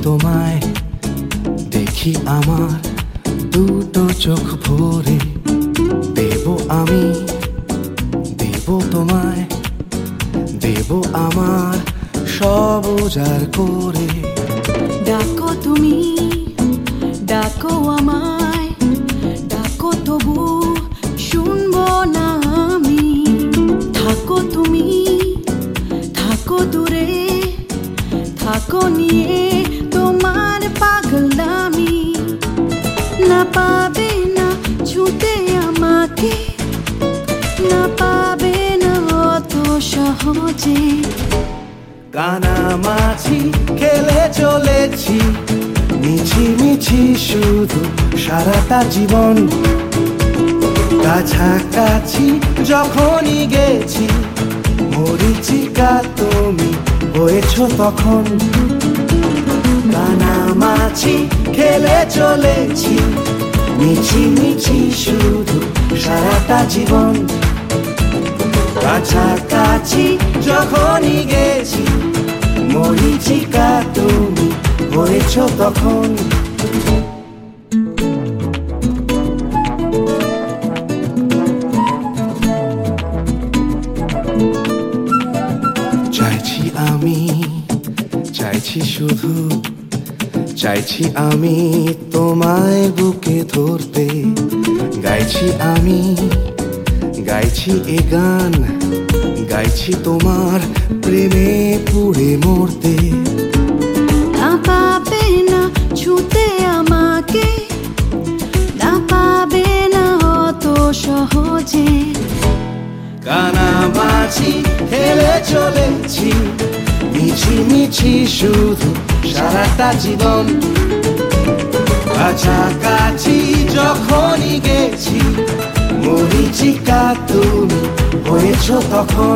তোমায় দেখি আমার দুটো চোখ ভরে, দেব আমি, দেব তোমায়, দেব আমার সব উজাড় করে। ডাকো তুমি, ডাকো আমায়, ডাকো তবু শুনবো না আমি। থাকো তুমি, থাকো দূরে, থাকো নিয়ে তোমার পাগলামি। না পাবে না ছুটে আমাকে, না পাবে না অত সহজে। কানামাছি খেলে চলেছি মিছিমিছি শুধু সারাটা জীবন। কাছাকাছি যখনই গেছি মরিচিকা তুমি হয়েছ তখন। কানামাছি খেলে চলেছি মিছিমিছি শুধু সারাটা জীবন। কাছাকাছি যখনই গেছি মরিচিকা তুমি হয়েছ তখন। চাইছি আমি, চাইছি শুধু, চাইছি আমি তোমায় বুকে ধরতে। গাইছি আমি, গাইছি এ গান, গাইছি তোমার প্রেমে পুড়ে মরতে। না পাবে না ছুতে আমাকে, না পাবে না অত সহজে। কানামাছি খেলে চলেছি মিছিমিছি শুধু সারাটা জীবন। কাছাকাছি যখনই গেছি মরিচিকা তুমি হয়েছ তখন।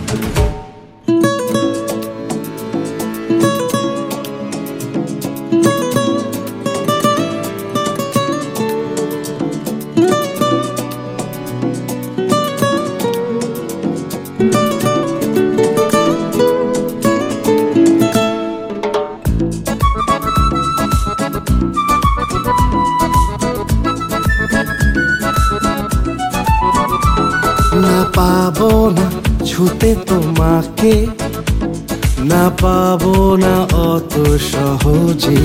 না পাবো না ছুতে তোমাকে, না পাবো না অত সহজে।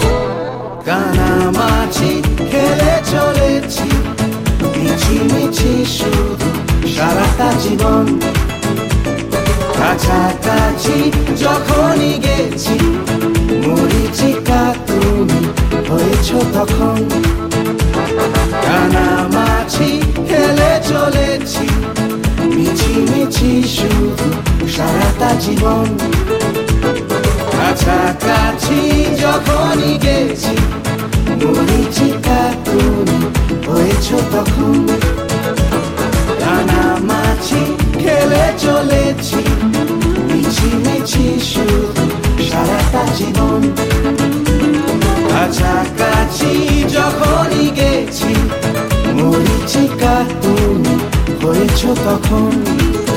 কানামাছি খেলে চলেছি মিছিমিছি শুধু সারাটা জীবন। কাছাকাছি যখনই গেছি মরিচিকা তুমি হয়েছ তখন। কানামাছি খেলে চলেছি মিছিমিছি শুধু সারাটা জীবন। কাছাকাছি যখনই গেছি মরিচিকা তুমি হয়েছ তখন। কানামাছি খেলে চলেছি মিছিমিছি শুধু সারাটা জীবন। কাছাকাছি যখনই গেছি মরিচিকা তুমি হয়েছ তখন।